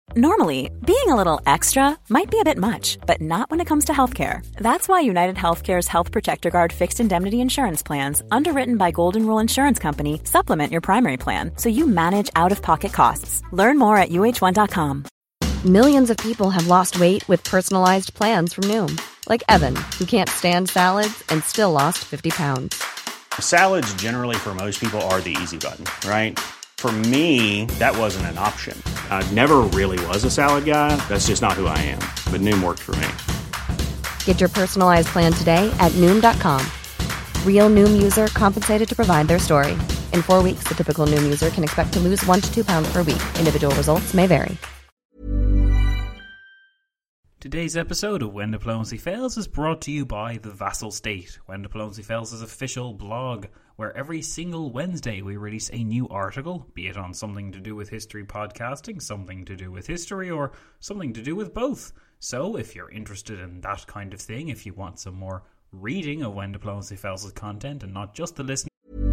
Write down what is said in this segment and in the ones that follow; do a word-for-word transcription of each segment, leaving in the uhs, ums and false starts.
Normally, being a little extra might be a bit much, but not when it comes to healthcare. That's why United Healthcare's Health Protector Guard fixed indemnity insurance plans, underwritten by Golden Rule Insurance Company, supplement your primary plan so you manage out-of-pocket costs. Learn more at U H one dot com. Millions of people have lost weight with personalized plans from Noom. Like Evan, who can't stand salads and still lost fifty pounds. Salads generally for most people are the easy button, right? For me, that wasn't an option. I never really was a salad guy. That's just not who I am. But Noom worked for me. Get your personalized plan today at Noom dot com. Real Noom user compensated to provide their story. In four weeks, the typical Noom user can expect to lose one to two pounds per week. Individual results may vary. Today's episode of When Diplomacy Fails is brought to you by The Vassal State, When Diplomacy Fails' official blog, where every single Wednesday we release a new article, be it on something to do with history podcasting, something to do with history, or something to do with both. So if you're interested in that kind of thing, if you want some more reading of When Diplomacy Fails' content and not just the listening.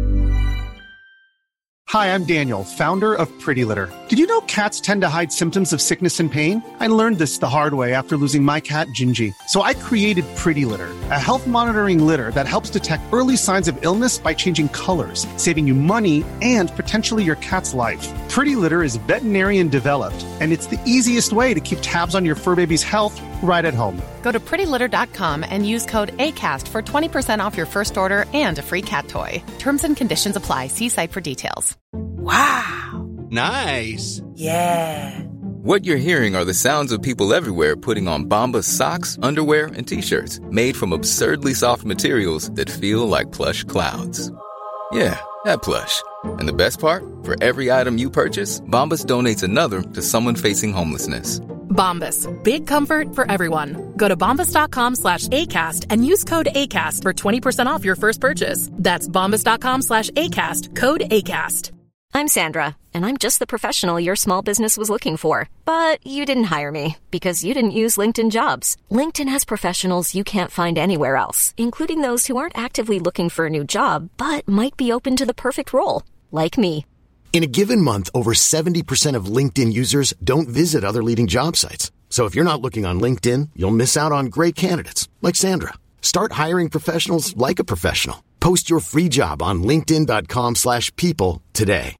Hi, I'm Daniel, founder of Pretty Litter. Did you know cats tend to hide symptoms of sickness and pain? I learned this the hard way after losing my cat, Gingy. So I created Pretty Litter, a health monitoring litter that helps detect early signs of illness by changing colors, saving you money and potentially your cat's life. Pretty Litter is veterinarian developed, and it's the easiest way to keep tabs on your fur baby's health right at home. Go to pretty litter dot com and use code ACAST for twenty percent off your first order and a free cat toy. Terms and conditions apply. See site for details. Wow. Nice. Yeah. What you're hearing are the sounds of people everywhere putting on Bombas socks, underwear, and T-shirts made from absurdly soft materials that feel like plush clouds. Yeah, that plush. And the best part? For every item you purchase, Bombas donates another to someone facing homelessness. Bombas. Big comfort for everyone. Go to bombas dot com slash ACAST and use code ACAST for twenty percent off your first purchase. That's bombas dot com slash ACAST. Code ACAST. I'm Sandra, and I'm just the professional your small business was looking for. But you didn't hire me because you didn't use LinkedIn Jobs. LinkedIn has professionals you can't find anywhere else, including those who aren't actively looking for a new job, but might be open to the perfect role, like me. In a given month, over seventy percent of LinkedIn users don't visit other leading job sites. So if you're not looking on LinkedIn, you'll miss out on great candidates like Sandra. Start hiring professionals like a professional. Post your free job on linkedin dot com slash people today.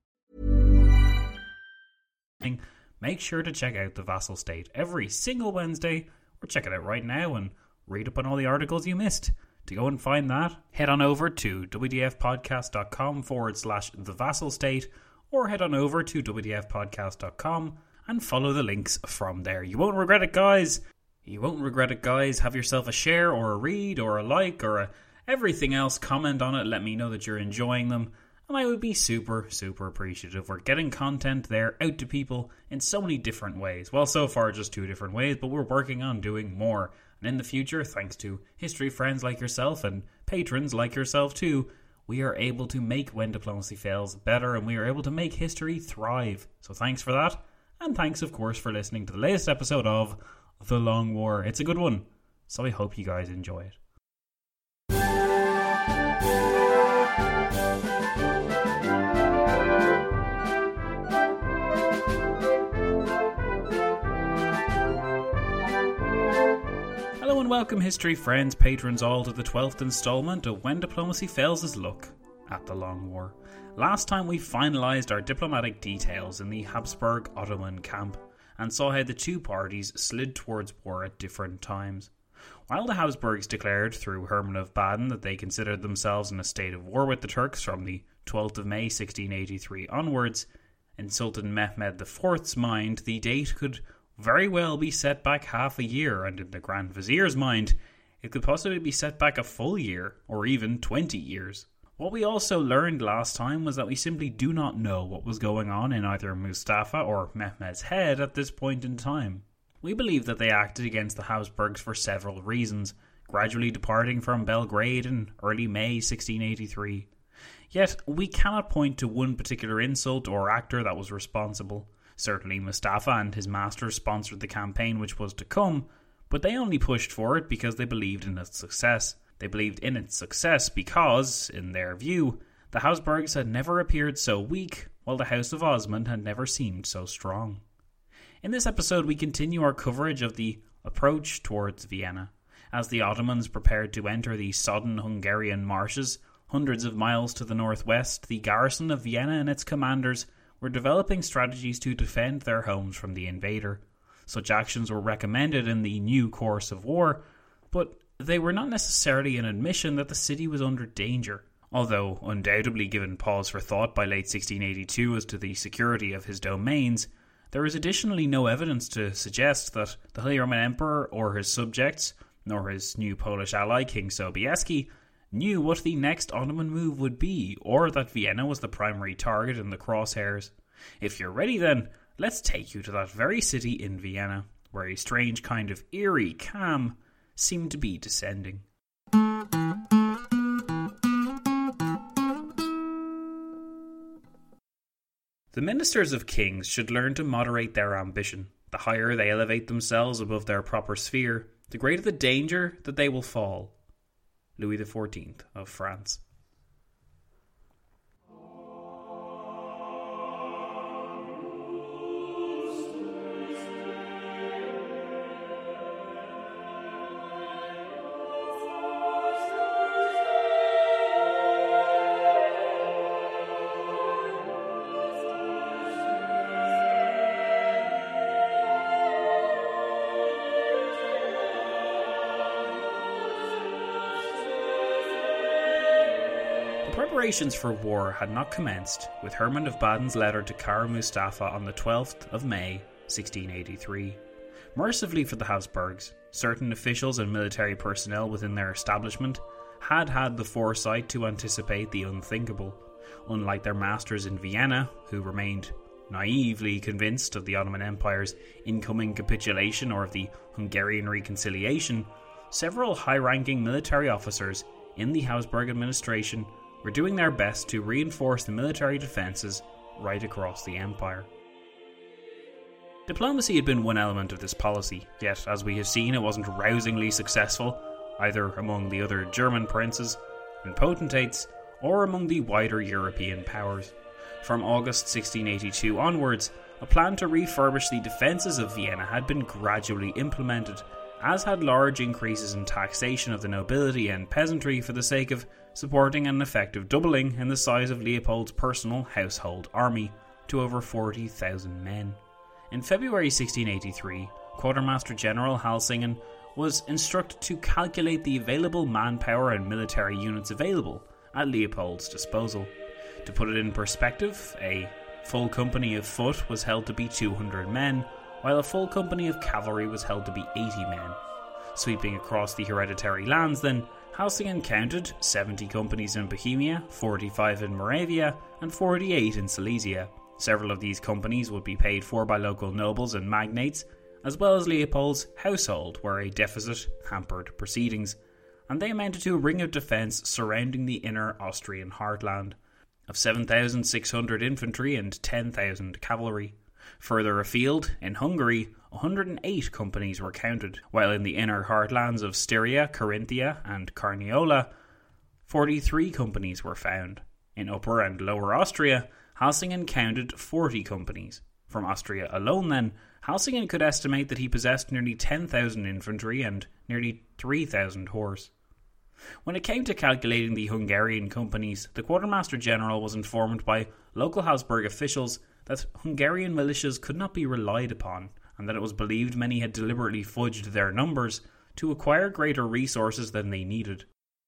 Make sure to check out The Vassal State every single Wednesday, or check it out right now and read up on all the articles you missed. To go and find that, head on over to wdfpodcast.com forward slash The Vassal State, or head on over to wdfpodcast dot com and follow the links from there. You won't regret it, guys. You won't regret it, guys. Have yourself a share or a read or a like or a everything else. Comment on it. Let me know that you're enjoying them. And I would be super, super appreciative. We're getting content there out to people in so many different ways. Well, so far just two different ways, but we're working on doing more. And in the future, thanks to history friends like yourself and patrons like yourself too, we are able to make When Diplomacy Fails better, and we are able to make history thrive. So thanks for that. And thanks, of course, for listening to the latest episode of The Long War. It's a good one, so I hope you guys enjoy it. Hello and welcome, history friends, patrons all, to the twelfth instalment of When Diplomacy Fails' look at the Long War. Last time we finalised our diplomatic details in the Habsburg-Ottoman camp and saw how the two parties slid towards war at different times. While the Habsburgs declared through Hermann of Baden that they considered themselves in a state of war with the Turks from the twelfth of May sixteen eighty-three onwards, in Sultan Mehmed the Fourth's mind the date could very well be set back half a year, and in the Grand Vizier's mind it could possibly be set back a full year, or even twenty years. What we also learned last time was that we simply do not know what was going on in either Mustafa or Mehmed's head at this point in time. We believe that they acted against the Habsburgs for several reasons, gradually departing from Belgrade in early May sixteen eighty-three. Yet we cannot point to one particular insult or actor that was responsible. Certainly Mustafa and his masters sponsored the campaign which was to come, but they only pushed for it because they believed in its success. They believed in its success because, in their view, the Habsburgs had never appeared so weak, while the House of Osman had never seemed so strong. In this episode we continue our coverage of the approach towards Vienna. As the Ottomans prepared to enter the sodden Hungarian marshes, hundreds of miles to the northwest, the garrison of Vienna and its commanders were developing strategies to defend their homes from the invader. Such actions were recommended in the new course of war, but they were not necessarily an admission that the city was under danger. Although undoubtedly given pause for thought by late sixteen eighty-two as to the security of his domains, there is additionally no evidence to suggest that the Holy Roman Emperor or his subjects, nor his new Polish ally King Sobieski, knew what the next Ottoman move would be, or that Vienna was the primary target in the crosshairs. If you're ready then, let's take you to that very city in Vienna, where a strange kind of eerie calm seemed to be descending. The ministers of kings should learn to moderate their ambition. The higher they elevate themselves above their proper sphere, the greater the danger that they will fall. Louis the fourteenth of France. Preparations for war had not commenced with Hermann of Baden's letter to Kara Mustafa on the twelfth of May, sixteen eighty-three. Mercifully for the Habsburgs, certain officials and military personnel within their establishment had had the foresight to anticipate the unthinkable. Unlike their masters in Vienna, who remained naively convinced of the Ottoman Empire's incoming capitulation or of the Hungarian reconciliation, several high-ranking military officers in the Habsburg administration were doing their best to reinforce the military defences right across the empire. Diplomacy had been one element of this policy, yet as we have seen it wasn't rousingly successful, either among the other German princes and potentates or among the wider European powers. From August sixteen eighty-two onwards, a plan to refurbish the defences of Vienna had been gradually implemented, as had large increases in taxation of the nobility and peasantry for the sake of supporting an effective doubling in the size of Leopold's personal household army to over forty thousand men. In February sixteen eighty-three, Quartermaster General Halsingen was instructed to calculate the available manpower and military units available at Leopold's disposal. To put it in perspective, a full company of foot was held to be two hundred men, while a full company of cavalry was held to be eighty men. Sweeping across the hereditary lands then, Halsingen counted seventy companies in Bohemia, forty-five in Moravia, and forty-eight in Silesia. Several of these companies would be paid for by local nobles and magnates, as well as Leopold's household, where a deficit hampered proceedings, and they amounted to a ring of defence surrounding the inner Austrian heartland, of seven thousand six hundred infantry and ten thousand cavalry. Further afield, in Hungary, one hundred eight companies were counted, while in the inner heartlands of Styria, Carinthia and Carniola, forty-three companies were found. In Upper and Lower Austria, Halsingen counted forty companies. From Austria alone then, Halsingen could estimate that he possessed nearly ten thousand infantry and nearly three thousand horse. When it came to calculating the Hungarian companies, the Quartermaster General was informed by local Habsburg officials that Hungarian militias could not be relied upon, and that it was believed many had deliberately fudged their numbers to acquire greater resources than they needed.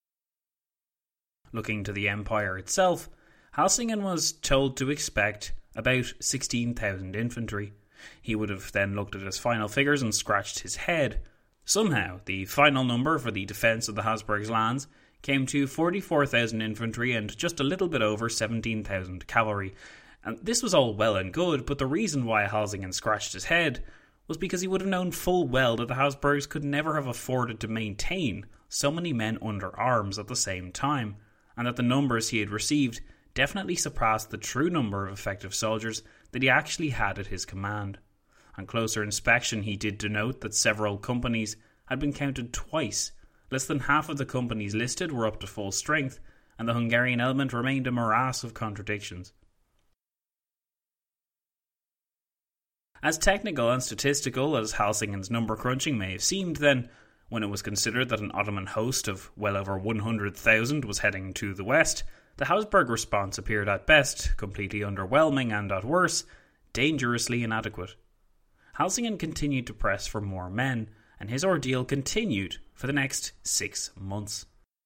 Looking to the empire itself, Halsingen was told to expect about sixteen thousand infantry. He would have then looked at his final figures and scratched his head. Somehow, the final number for the defence of the Habsburgs' lands came to forty-four thousand infantry and just a little bit over seventeen thousand cavalry. And this was all well and good, but the reason why Halsingen scratched his head was because he would have known full well that the Habsburgs could never have afforded to maintain so many men under arms at the same time, and that the numbers he had received definitely surpassed the true number of effective soldiers that he actually had at his command. On closer inspection, he did denote that several companies had been counted twice. Less than half of the companies listed were up to full strength, and the Hungarian element remained a morass of contradictions. As technical and statistical as Halsingen's number crunching may have seemed then, when it was considered that an Ottoman host of well over one hundred thousand was heading to the west, the Habsburg response appeared at best completely underwhelming and at worst, dangerously inadequate. Halsingen continued to press for more men, and his ordeal continued for the next six months.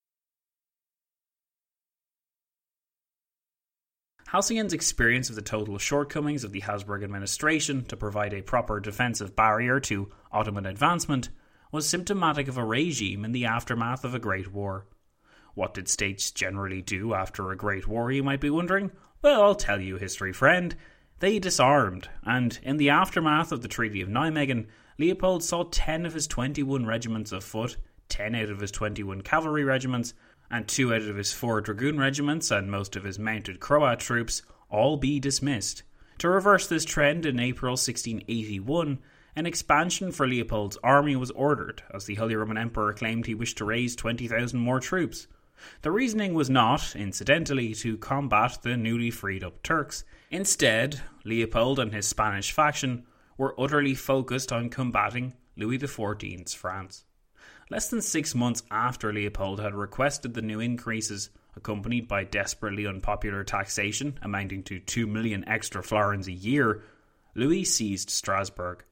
Halsingen's experience of the total shortcomings of the Habsburg administration to provide a proper defensive barrier to Ottoman advancement was symptomatic of a regime in the aftermath of a great war. What did states generally do after a great war, you might be wondering? Well, I'll tell you, history friend. They disarmed, and in the aftermath of the Treaty of Nijmegen, Leopold saw ten of his twenty-one regiments of foot, ten out of his twenty-one cavalry regiments, and two out of his four dragoon regiments and most of his mounted Croat troops all be dismissed. To reverse this trend, in April sixteen eighty-one, an expansion for Leopold's army was ordered, as the Holy Roman Emperor claimed he wished to raise twenty thousand more troops. The reasoning was not, incidentally, to combat the newly freed-up Turks. Instead, Leopold and his Spanish faction were utterly focused on combating Louis the fourteenth's France. Less than six months after Leopold had requested the new increases, accompanied by desperately unpopular taxation amounting to two million extra florins a year, Louis seized Strasbourg.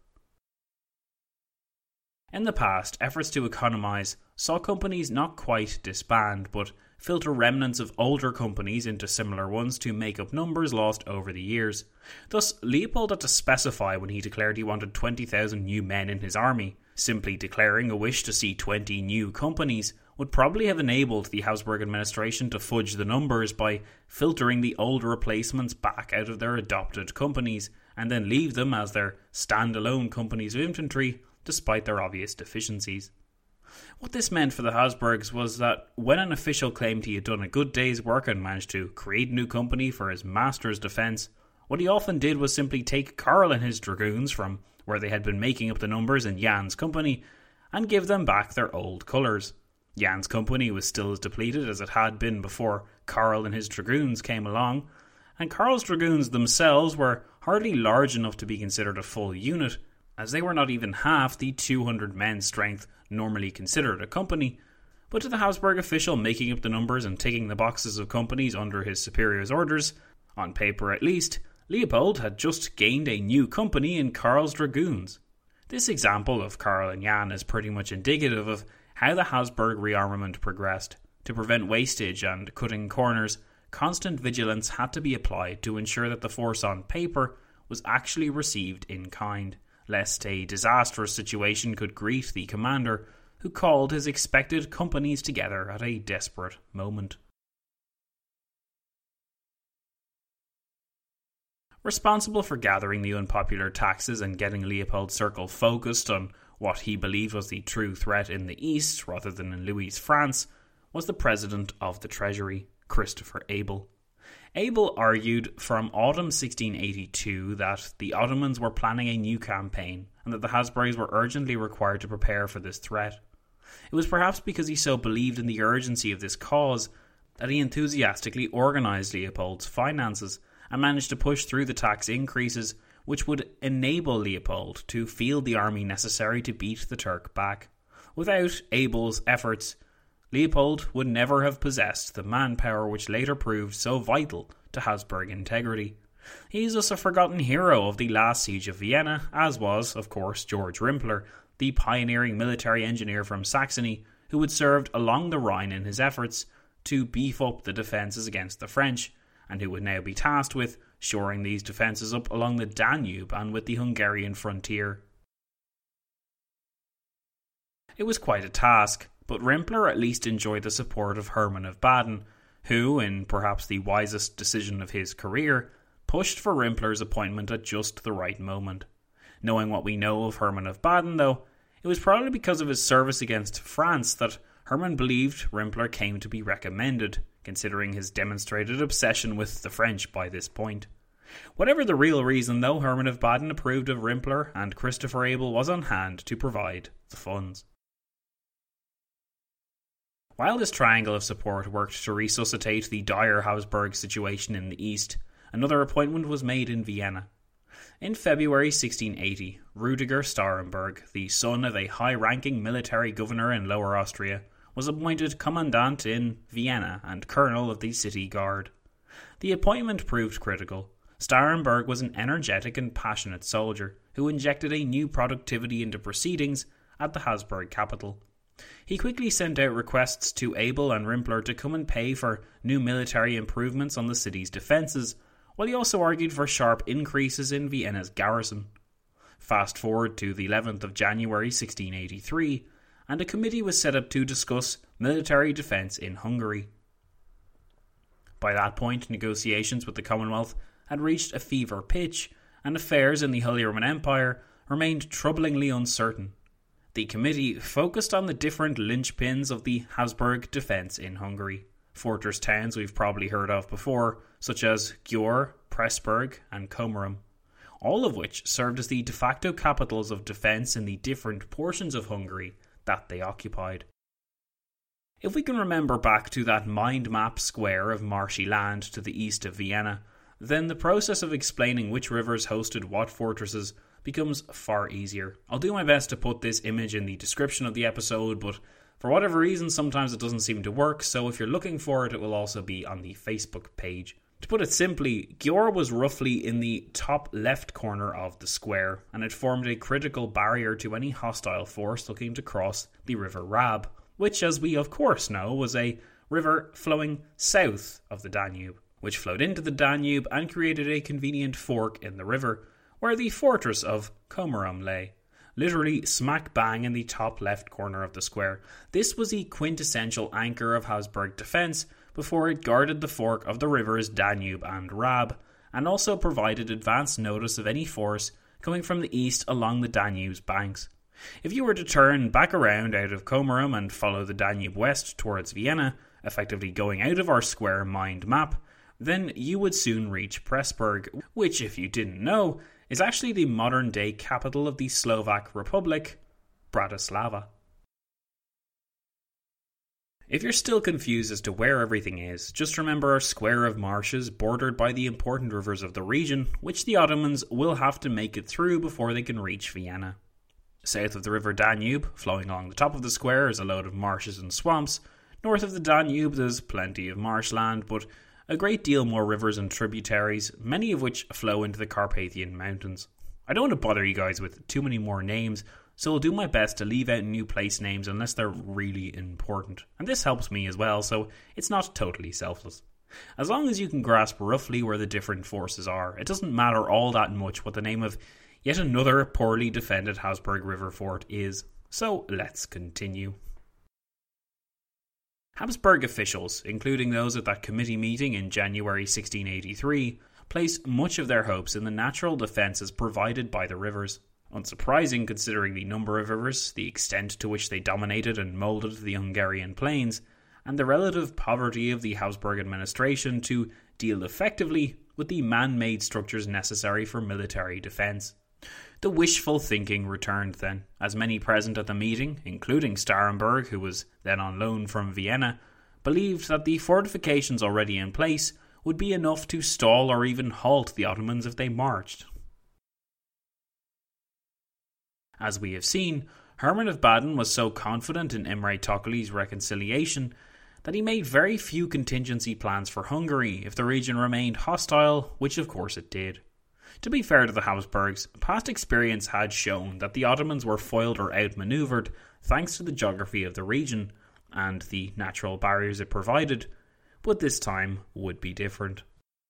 In the past, efforts to economise saw companies not quite disband, but filter remnants of older companies into similar ones to make up numbers lost over the years. Thus, Leopold had to specify when he declared he wanted twenty thousand new men in his army. Simply declaring a wish to see twenty new companies would probably have enabled the Habsburg administration to fudge the numbers by filtering the older replacements back out of their adopted companies, and then leave them as their standalone companies of infantry, despite their obvious deficiencies. What this meant for the Habsburgs was that when an official claimed he had done a good day's work and managed to create a new company for his master's defence, what he often did was simply take Karl and his dragoons from where they had been making up the numbers in Jan's company and give them back their old colours. Jan's company was still as depleted as it had been before Karl and his dragoons came along, and Karl's dragoons themselves were hardly large enough to be considered a full unit, as they were not even half the two hundred men strength normally considered a company. But to the Habsburg official making up the numbers and ticking the boxes of companies under his superior's orders, on paper at least, Leopold had just gained a new company in Karl's dragoons. This example of Karl and Jan is pretty much indicative of how the Habsburg rearmament progressed. To prevent wastage and cutting corners, constant vigilance had to be applied to ensure that the force on paper was actually received in kind, lest a disastrous situation could greet the commander, who called his expected companies together at a desperate moment. Responsible for gathering the unpopular taxes and getting Leopold's circle focused on what he believed was the true threat in the east rather than in Louis's France was the president of the Treasury, Christopher Abel. Abel argued from autumn sixteen eighty-two that the Ottomans were planning a new campaign and that the Habsburgs were urgently required to prepare for this threat. It was perhaps because he so believed in the urgency of this cause that he enthusiastically organised Leopold's finances and managed to push through the tax increases which would enable Leopold to field the army necessary to beat the Turk back. Without Abel's efforts, Leopold would never have possessed the manpower which later proved so vital to Habsburg integrity. He is thus a forgotten hero of the last siege of Vienna, as was, of course, George Rimpler, the pioneering military engineer from Saxony, who had served along the Rhine in his efforts to beef up the defences against the French, and who would now be tasked with shoring these defences up along the Danube and with the Hungarian frontier. It was quite a task, but Rimpler at least enjoyed the support of Hermann of Baden, who, in perhaps the wisest decision of his career, pushed for Rimpler's appointment at just the right moment. Knowing what we know of Hermann of Baden, though, it was probably because of his service against France that Hermann believed Rimpler came to be recommended, considering his demonstrated obsession with the French by this point. Whatever the real reason, though, Hermann of Baden approved of Rimpler, and Christopher Abel was on hand to provide the funds. While this triangle of support worked to resuscitate the dire Habsburg situation in the east, another appointment was made in Vienna. In February sixteen eighty, Rudiger Starhemberg, the son of a high-ranking military governor in Lower Austria, was appointed commandant in Vienna and colonel of the city guard. The appointment proved critical. Starhemberg was an energetic and passionate soldier who injected a new productivity into proceedings at the Habsburg capital. He quickly sent out requests to Abel and Rimpler to come and pay for new military improvements on the city's defences, while he also argued for sharp increases in Vienna's garrison. Fast forward to the eleventh of January sixteen eighty-three, and a committee was set up to discuss military defence in Hungary. By that point, negotiations with the Commonwealth had reached a fever pitch, and affairs in the Holy Roman Empire remained troublingly uncertain. The committee focused on the different linchpins of the Habsburg defence in Hungary. Fortress towns we've probably heard of before, such as Győr, Pressburg and Komárom, all of which served as the de facto capitals of defence in the different portions of Hungary that they occupied. If we can remember back to that mind map square of marshy land to the east of Vienna, then the process of explaining which rivers hosted what fortresses becomes far easier. I'll do my best to put this image in the description of the episode, but for whatever reason sometimes it doesn't seem to work, so if you're looking for it, it will also be on the Facebook page. To put it simply, Győr was roughly in the top left corner of the square, and it formed a critical barrier to any hostile force looking to cross the River Rab, which, as we of course know, was a river flowing south of the Danube, which flowed into the Danube and created a convenient fork in the river, where the fortress of Komárom lay, literally smack bang in the top left corner of the square. This was the quintessential anchor of Habsburg defence before it guarded the fork of the rivers Danube and Rab, and also provided advance notice of any force coming from the east along the Danube's banks. If you were to turn back around out of Komárom and follow the Danube west towards Vienna, effectively going out of our square mind map, then you would soon reach Pressburg, which, if you didn't know, is actually the modern-day capital of the Slovak Republic, Bratislava. If you're still confused as to where everything is, just remember a square of marshes bordered by the important rivers of the region, which the Ottomans will have to make it through before they can reach Vienna. South of the river Danube, flowing along the top of the square, is a load of marshes and swamps. North of the Danube there's plenty of marshland, but a great deal more rivers and tributaries, many of which flow into the Carpathian Mountains. I don't want to bother you guys with too many more names, so I'll do my best to leave out new place names unless they're really important. And this helps me as well, so it's not totally selfless. As long as you can grasp roughly where the different forces are, it doesn't matter all that much what the name of yet another poorly defended Habsburg river fort is. So let's continue. Habsburg officials, including those at that committee meeting in January sixteen eighty-three, placed much of their hopes in the natural defences provided by the rivers. Unsurprising considering the number of rivers, the extent to which they dominated and moulded the Hungarian plains, and the relative poverty of the Habsburg administration to deal effectively with the man-made structures necessary for military defence. The wishful thinking returned then, as many present at the meeting, including Starhemberg, who was then on loan from Vienna, believed that the fortifications already in place would be enough to stall or even halt the Ottomans if they marched. As we have seen, Hermann of Baden was so confident in Imre Thököly's reconciliation that he made very few contingency plans for Hungary if the region remained hostile, which of course it did. To be fair to the Habsburgs, past experience had shown that the Ottomans were foiled or outmanoeuvred thanks to the geography of the region and the natural barriers it provided, but this time would be different.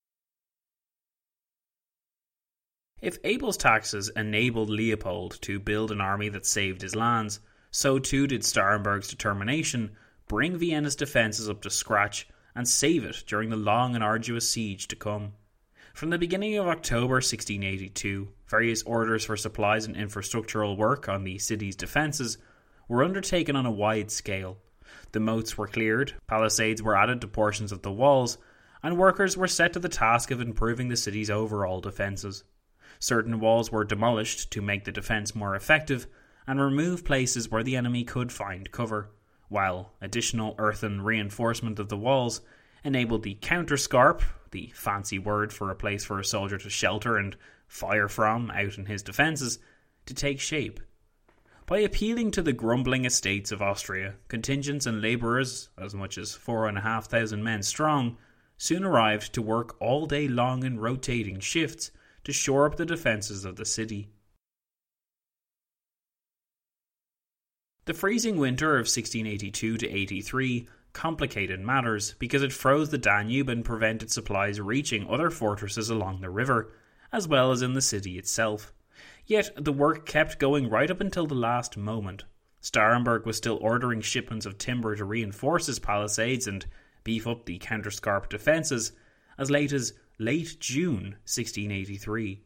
If Abel's taxes enabled Leopold to build an army that saved his lands, so too did Starhemberg's determination bring Vienna's defences up to scratch and save it during the long and arduous siege to come. From the beginning of October sixteen eighty-two, various orders for supplies and infrastructural work on the city's defences were undertaken on a wide scale. The moats were cleared, palisades were added to portions of the walls, and workers were set to the task of improving the city's overall defences. Certain walls were demolished to make the defence more effective and remove places where the enemy could find cover, while additional earthen reinforcement of the walls enabled the counterscarp, the fancy word for a place for a soldier to shelter and fire from out in his defences, to take shape. By appealing to the grumbling estates of Austria, contingents and labourers, as much as four and a half thousand men strong, soon arrived to work all day long in rotating shifts to shore up the defences of the city. The freezing winter of sixteen eighty-two to eighty-three complicated matters because it froze the Danube and prevented supplies reaching other fortresses along the river, as well as in the city itself. Yet the work kept going right up until the last moment. Starhemberg was still ordering shipments of timber to reinforce his palisades and beef up the counterscarp defences as late as late June sixteen eighty-three.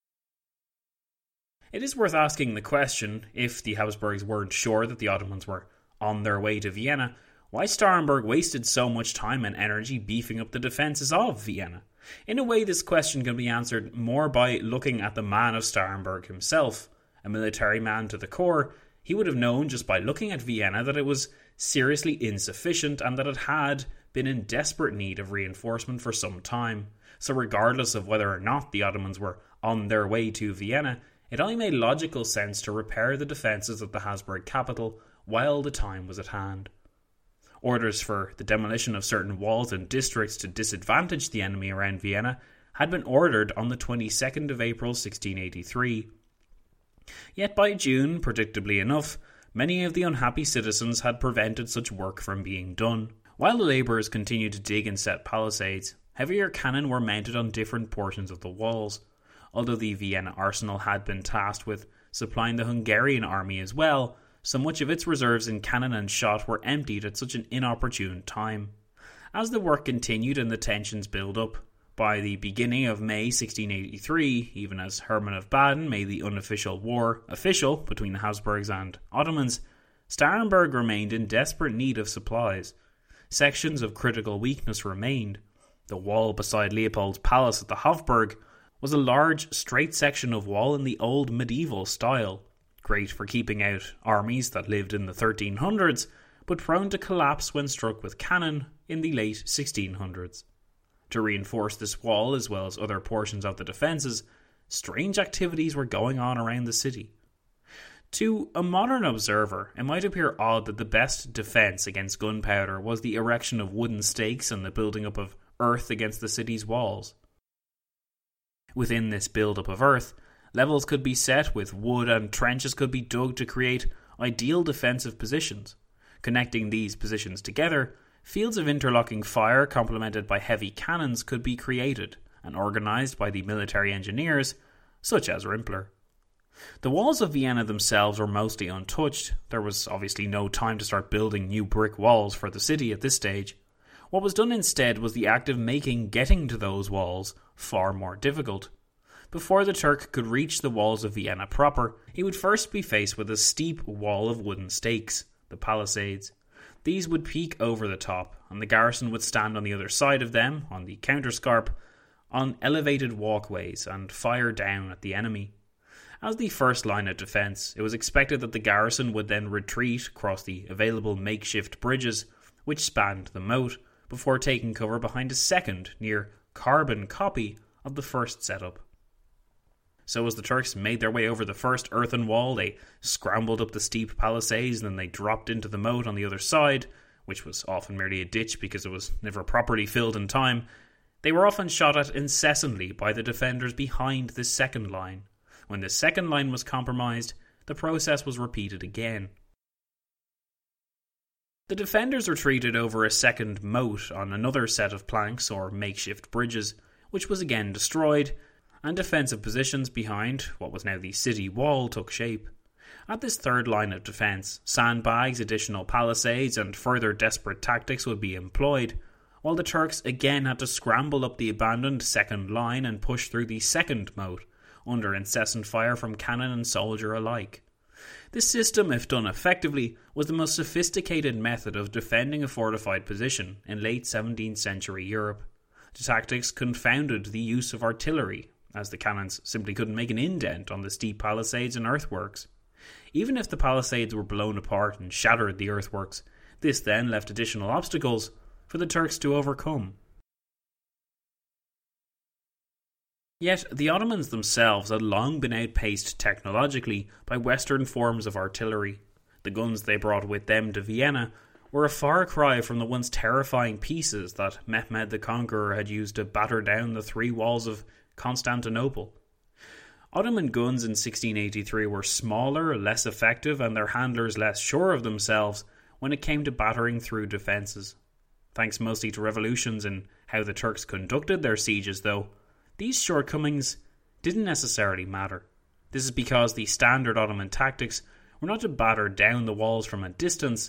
It is worth asking the question, if the Habsburgs weren't sure that the Ottomans were on their way to Vienna, why Starhemberg wasted so much time and energy beefing up the defences of Vienna. In a way, this question can be answered more by looking at the man of Starhemberg himself. A military man to the core, he would have known just by looking at Vienna that it was seriously insufficient and that it had been in desperate need of reinforcement for some time. So regardless of whether or not the Ottomans were on their way to Vienna, it only made logical sense to repair the defences of the Habsburg capital while the time was at hand. Orders for the demolition of certain walls and districts to disadvantage the enemy around Vienna had been ordered on the twenty-second of April sixteen eighty-three. Yet by June, predictably enough, many of the unhappy citizens had prevented such work from being done. While the labourers continued to dig and set palisades, heavier cannon were mounted on different portions of the walls. Although the Vienna arsenal had been tasked with supplying the Hungarian army as well, so much of its reserves in cannon and shot were emptied at such an inopportune time. As the work continued and the tensions built up, by the beginning of May sixteen eighty-three, even as Hermann of Baden made the unofficial war official between the Habsburgs and Ottomans, Starhemberg remained in desperate need of supplies. Sections of critical weakness remained. The wall beside Leopold's palace at the Hofburg was a large, straight section of wall in the old medieval style, great for keeping out armies that lived in the thirteen hundreds, but prone to collapse when struck with cannon in the late sixteen hundreds. To reinforce this wall, as well as other portions of the defences, strange activities were going on around the city. To a modern observer, it might appear odd that the best defence against gunpowder was the erection of wooden stakes and the building up of earth against the city's walls. Within this build-up of earth, levels could be set with wood and trenches could be dug to create ideal defensive positions. Connecting these positions together, fields of interlocking fire complemented by heavy cannons could be created and organised by the military engineers, such as Rimpler. The walls of Vienna themselves were mostly untouched. There was obviously no time to start building new brick walls for the city at this stage. What was done instead was the act of making getting to those walls far more difficult. Before the Turk could reach the walls of Vienna proper, he would first be faced with a steep wall of wooden stakes, the palisades. These would peak over the top, and the garrison would stand on the other side of them, on the counterscarp, on elevated walkways, and fire down at the enemy. As the first line of defence, it was expected that the garrison would then retreat across the available makeshift bridges, which spanned the moat, before taking cover behind a second, near carbon copy of the first setup. So as the Turks made their way over the first earthen wall, they scrambled up the steep palisades and then they dropped into the moat on the other side, which was often merely a ditch because it was never properly filled in time. They were often shot at incessantly by the defenders behind this second line. When the second line was compromised, the process was repeated again. The defenders retreated over a second moat on another set of planks or makeshift bridges, which was again destroyed, and defensive positions behind what was now the city wall took shape. At this third line of defence, sandbags, additional palisades, and further desperate tactics would be employed, while the Turks again had to scramble up the abandoned second line and push through the second moat, under incessant fire from cannon and soldier alike. This system, if done effectively, was the most sophisticated method of defending a fortified position in late seventeenth century Europe. The tactics confounded the use of artillery, as the cannons simply couldn't make an indent on the steep palisades and earthworks. Even if the palisades were blown apart and shattered the earthworks, this then left additional obstacles for the Turks to overcome. Yet the Ottomans themselves had long been outpaced technologically by Western forms of artillery. The guns they brought with them to Vienna were a far cry from the once terrifying pieces that Mehmed the Conqueror had used to batter down the three walls of Constantinople. Ottoman guns in sixteen eighty-three were smaller, less effective, and their handlers less sure of themselves when it came to battering through defences. Thanks mostly to revolutions in how the Turks conducted their sieges, though, these shortcomings didn't necessarily matter. This is because the standard Ottoman tactics were not to batter down the walls from a distance.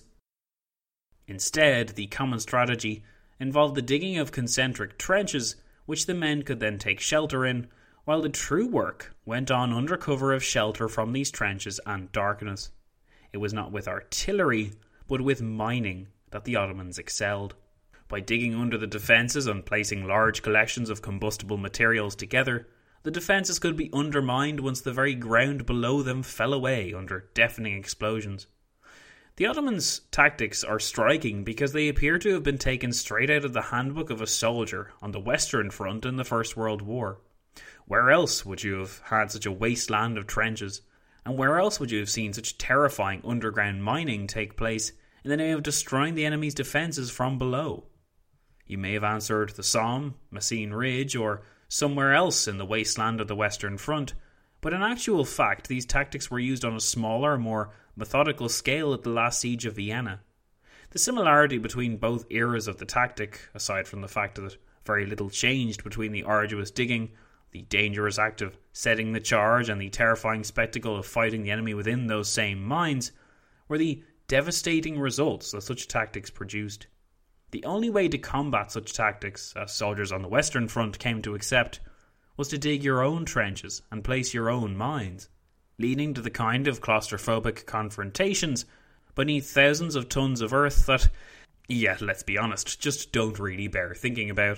Instead, the common strategy involved the digging of concentric trenches, which the men could then take shelter in, while the true work went on under cover of shelter from these trenches and darkness. It was not with artillery, but with mining that the Ottomans excelled. By digging under the defences and placing large collections of combustible materials together, the defences could be undermined once the very ground below them fell away under deafening explosions. The Ottomans' tactics are striking because they appear to have been taken straight out of the handbook of a soldier on the Western Front in the First World War. Where else would you have had such a wasteland of trenches? And where else would you have seen such terrifying underground mining take place in the name of destroying the enemy's defences from below? You may have answered the Somme, Messines Ridge, or somewhere else in the wasteland of the Western Front, but in actual fact these tactics were used on a smaller, more methodical scale at the last siege of Vienna. The similarity between both eras of the tactic, aside from the fact that very little changed between the arduous digging, the dangerous act of setting the charge, and the terrifying spectacle of fighting the enemy within those same mines, were the devastating results that such tactics produced. The only way to combat such tactics, as soldiers on the Western Front came to accept, was to dig your own trenches and place your own mines, leading to the kind of claustrophobic confrontations beneath thousands of tons of earth that, yeah, let's be honest, just don't really bear thinking about.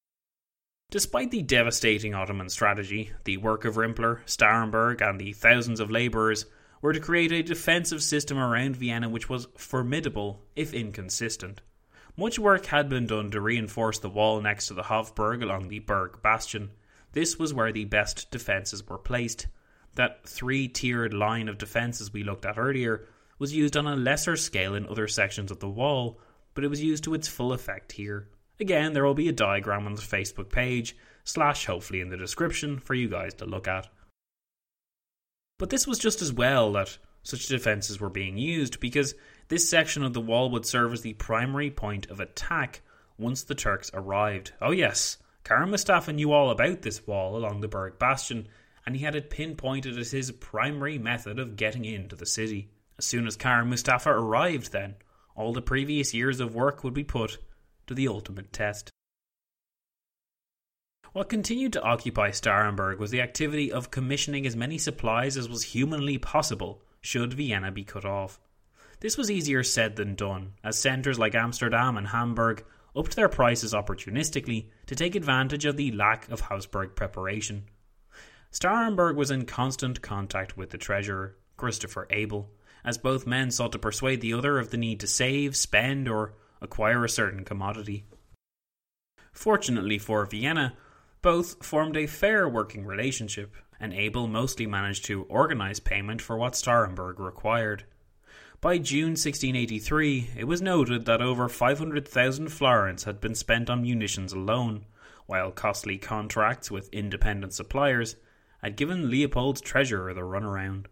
Despite the devastating Ottoman strategy, the work of Rimpler, Starhemberg, and the thousands of labourers were to create a defensive system around Vienna which was formidable, if inconsistent. Much work had been done to reinforce the wall next to the Hofburg along the Berg Bastion. This was where the best defences were placed. That three-tiered line of defences we looked at earlier was used on a lesser scale in other sections of the wall, but it was used to its full effect here. Again, there will be a diagram on the Facebook page, slash hopefully in the description, for you guys to look at. But this was just as well that such defences were being used, because this section of the wall would serve as the primary point of attack once the Turks arrived. Oh yes, Kara Mustafa knew all about this wall along the Berg Bastion, and he had it pinpointed as his primary method of getting into the city. As soon as Kara Mustafa arrived then, all the previous years of work would be put to the ultimate test. What continued to occupy Starhemberg was the activity of commissioning as many supplies as was humanly possible should Vienna be cut off. This was easier said than done, as centres like Amsterdam and Hamburg upped their prices opportunistically to take advantage of the lack of Habsburg preparation. Starhemberg was in constant contact with the treasurer, Christopher Abel, as both men sought to persuade the other of the need to save, spend, or acquire a certain commodity. Fortunately for Vienna, both formed a fair working relationship, and Abel mostly managed to organise payment for what Starhemberg required. By June sixteen eighty-three, it was noted that over five hundred thousand florins had been spent on munitions alone, while costly contracts with independent suppliers had given Leopold's treasurer the runaround.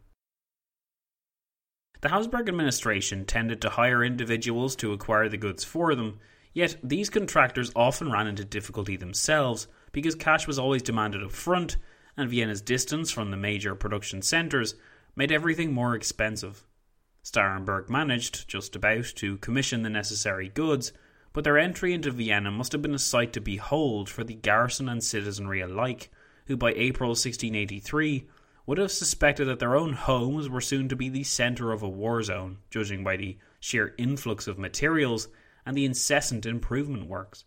The Habsburg administration tended to hire individuals to acquire the goods for them, yet these contractors often ran into difficulty themselves because cash was always demanded up front, and Vienna's distance from the major production centres made everything more expensive. Starhemberg managed, just about, to commission the necessary goods, but their entry into Vienna must have been a sight to behold for the garrison and citizenry alike, who by April sixteen eighty-three would have suspected that their own homes were soon to be the centre of a war zone, judging by the sheer influx of materials and the incessant improvement works.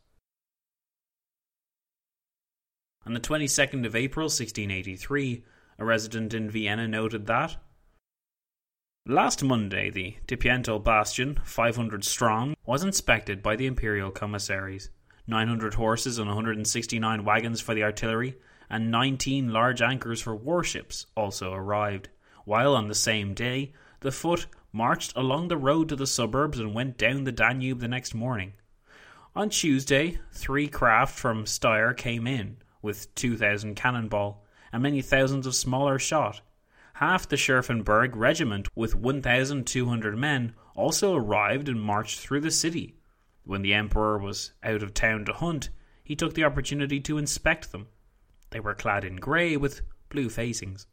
On the twenty-second of April sixteen eighty-three, a resident in Vienna noted that last Monday the Tipiento Bastion, five hundred strong, was inspected by the imperial commissaries. nine hundred horses and one hundred sixty-nine wagons for the artillery, and nineteen large anchors for warships also arrived, while on the same day, the foot marched along the road to the suburbs and went down the Danube the next morning. On Tuesday, three craft from Steyr came in, with two thousand cannonball, and many thousands of smaller shot. Half the Scherfenberg regiment, with one thousand two hundred men, also arrived and marched through the city. When the Emperor was out of town to hunt, he took the opportunity to inspect them. They were clad in grey with blue facings.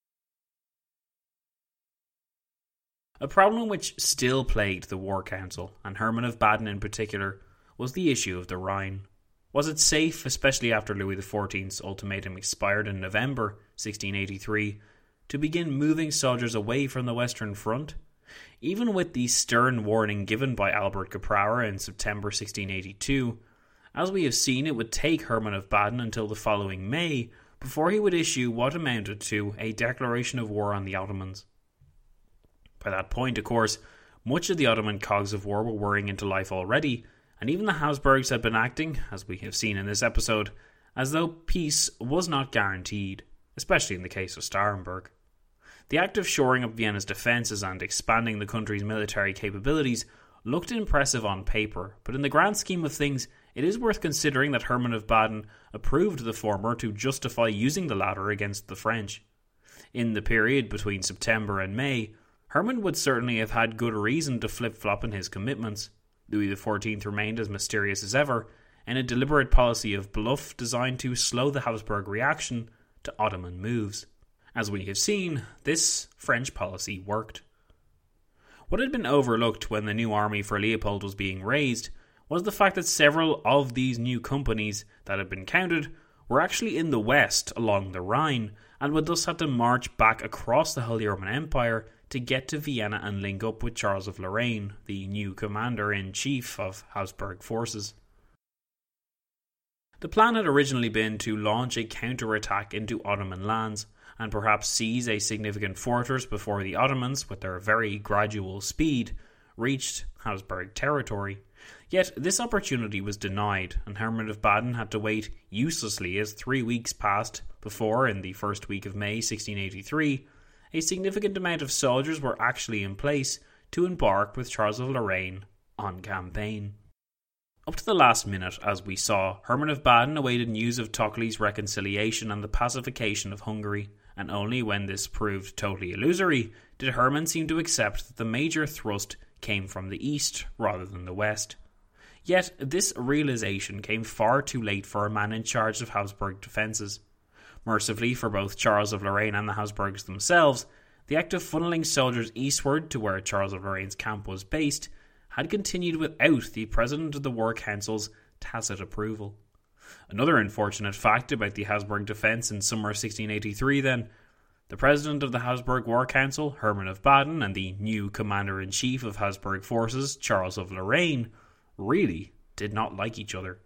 A problem which still plagued the War Council, and Hermann of Baden in particular, was the issue of the Rhine. Was it safe, especially after Louis the fourteenth's ultimatum expired in November sixteen eighty-three, to begin moving soldiers away from the Western Front? Even with the stern warning given by Albert Geprauer in September sixteen eighty-two, as we have seen, it would take Hermann of Baden until the following May before he would issue what amounted to a declaration of war on the Ottomans. By that point, of course, much of the Ottoman cogs of war were whirring into life already, and even the Habsburgs had been acting, as we have seen in this episode, as though peace was not guaranteed, especially in the case of Starhemberg. The act of shoring up Vienna's defences and expanding the country's military capabilities looked impressive on paper, but in the grand scheme of things, it is worth considering that Hermann of Baden approved the former to justify using the latter against the French. In the period between September and May, Hermann would certainly have had good reason to flip-flop in his commitments. Louis the fourteenth remained as mysterious as ever, in a deliberate policy of bluff designed to slow the Habsburg reaction to Ottoman moves. As we have seen, this French policy worked. What had been overlooked when the new army for Leopold was being raised was the fact that several of these new companies that had been counted were actually in the west along the Rhine, and would thus have to march back across the Holy Roman Empire to get to Vienna and link up with Charles of Lorraine, the new commander-in-chief of Habsburg forces. The plan had originally been to launch a counter-attack into Ottoman lands, and perhaps seize a significant fortress before the Ottomans, with their very gradual speed, reached Habsburg territory. Yet this opportunity was denied, and Hermann of Baden had to wait uselessly as three weeks passed before, in the first week of May sixteen eighty-three, a significant amount of soldiers were actually in place to embark with Charles of Lorraine on campaign. Up to the last minute, as we saw, Hermann of Baden awaited news of Tokely's reconciliation and the pacification of Hungary, and only when this proved totally illusory did Hermann seem to accept that the major thrust came from the east rather than the west. Yet this realization came far too late for a man in charge of Habsburg defences. Mercifully for both Charles of Lorraine and the Habsburgs themselves, the act of funneling soldiers eastward to where Charles of Lorraine's camp was based had continued without the President of the War Council's tacit approval. Another unfortunate fact about the Habsburg defence in summer sixteen eighty-three then, the President of the Habsburg War Council, Hermann of Baden, and the new Commander-in-Chief of Habsburg forces, Charles of Lorraine, really did not like each other.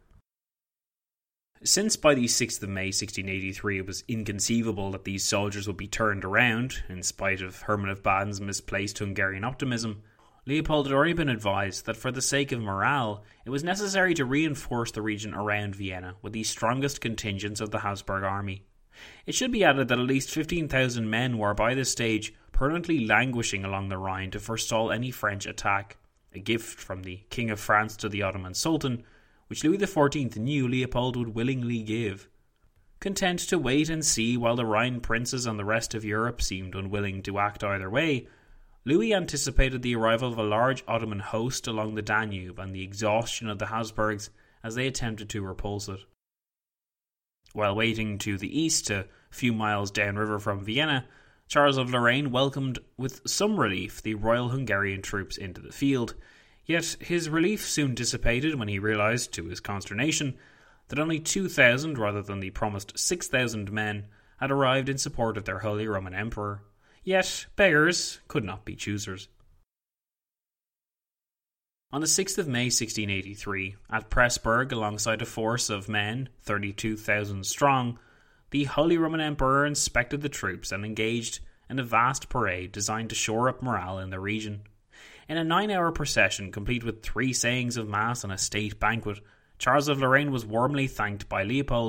Since by the sixth of May sixteen eighty-three it was inconceivable that these soldiers would be turned around, in spite of Hermann of Baden's misplaced Hungarian optimism, Leopold had already been advised that for the sake of morale, it was necessary to reinforce the region around Vienna with the strongest contingents of the Habsburg army. It should be added that at least fifteen thousand men were by this stage permanently languishing along the Rhine to forestall any French attack, a gift from the King of France to the Ottoman Sultan, which Louis the fourteenth knew Leopold would willingly give. Content to wait and see while the Rhine princes and the rest of Europe seemed unwilling to act either way, Louis anticipated the arrival of a large Ottoman host along the Danube and the exhaustion of the Habsburgs as they attempted to repulse it. While waiting to the east, a few miles downriver from Vienna, Charles of Lorraine welcomed with some relief the Royal Hungarian troops into the field, yet his relief soon dissipated when he realised, to his consternation, that only two thousand rather than the promised six thousand men had arrived in support of their Holy Roman Emperor. Yet beggars could not be choosers. On the sixth of May sixteen eighty-three, at Pressburg, alongside a force of men, thirty-two thousand strong, the Holy Roman Emperor inspected the troops and engaged in a vast parade designed to shore up morale in the region. In a nine-hour procession, complete with three sayings of Mass and a state banquet, Charles of Lorraine was warmly thanked by Leopold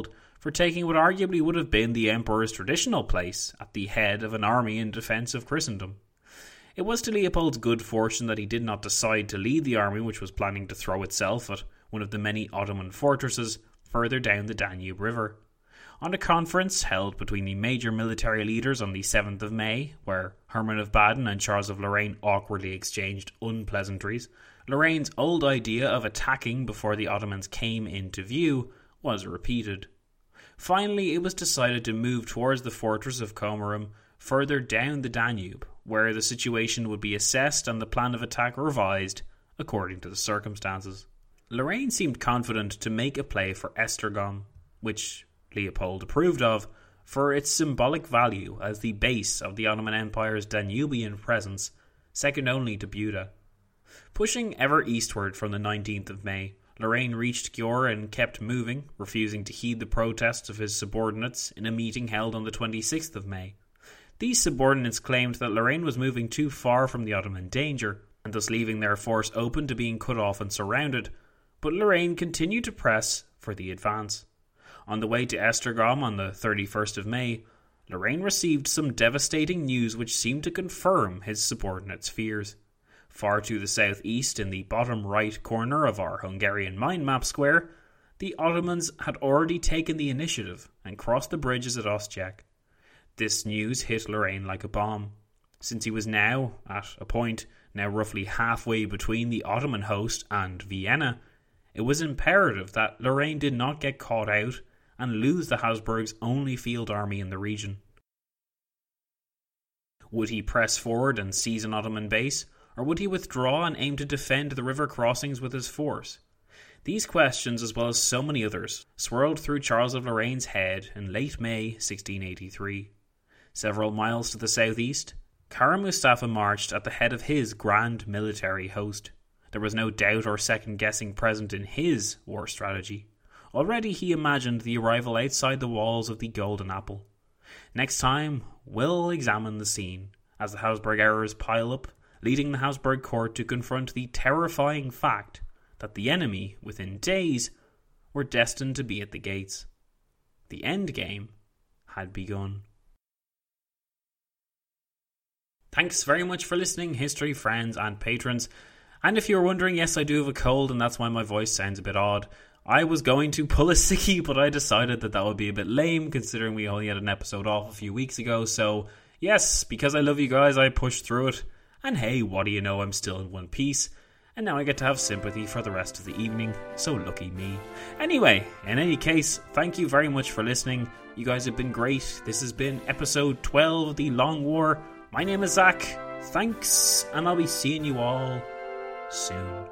for taking what arguably would have been the Emperor's traditional place at the head of an army in defence of Christendom. It was to Leopold's good fortune that he did not decide to lead the army which was planning to throw itself at one of the many Ottoman fortresses further down the Danube River. On a conference held between the major military leaders on the seventh of May, where Hermann of Baden and Charles of Lorraine awkwardly exchanged unpleasantries, Lorraine's old idea of attacking before the Ottomans came into view was repeated. Finally, it was decided to move towards the fortress of Komarum further down the Danube, where the situation would be assessed and the plan of attack revised according to the circumstances. Lorraine seemed confident to make a play for Esztergom, which Leopold approved of for its symbolic value as the base of the Ottoman Empire's Danubian presence, second only to Buda. Pushing ever eastward from the nineteenth of May, Lorraine reached Győr and kept moving, refusing to heed the protests of his subordinates in a meeting held on the twenty-sixth of May. These subordinates claimed that Lorraine was moving too far from the Ottoman danger, and thus leaving their force open to being cut off and surrounded, but Lorraine continued to press for the advance. On the way to Esztergom on the thirty-first of May, Lorraine received some devastating news which seemed to confirm his subordinates' fears. Far to the southeast, in the bottom right corner of our Hungarian mind map square, the Ottomans had already taken the initiative and crossed the bridges at Osijek. This news hit Lorraine like a bomb. Since he was now at a point now roughly halfway between the Ottoman host and Vienna, it was imperative that Lorraine did not get caught out and lose the Habsburgs' only field army in the region. Would he press forward and seize an Ottoman base, or would he withdraw and aim to defend the river crossings with his force? These questions, as well as so many others, swirled through Charles of Lorraine's head in late May sixteen eighty-three. Several miles to the southeast, Kara Mustafa marched at the head of his grand military host. There was no doubt or second-guessing present in his war strategy. Already he imagined the arrival outside the walls of the Golden Apple. Next time, we'll examine the scene, as the Habsburg errors pile up, leading the Habsburg court to confront the terrifying fact that the enemy, within days, were destined to be at the gates. The end game had begun. Thanks very much for listening, history friends and patrons. And if you're wondering, yes, I do have a cold, and that's why my voice sounds a bit odd. I was going to pull a sickie, but I decided that that would be a bit lame, considering we only had an episode off a few weeks ago. So, yes, because I love you guys, I pushed through it. And hey, what do you know, I'm still in one piece. And now I get to have sympathy for the rest of the evening, so lucky me. Anyway, in any case, thank you very much for listening. You guys have been great. This has been episode twelve of The Long War. My name is Zach. Thanks, and I'll be seeing you all soon.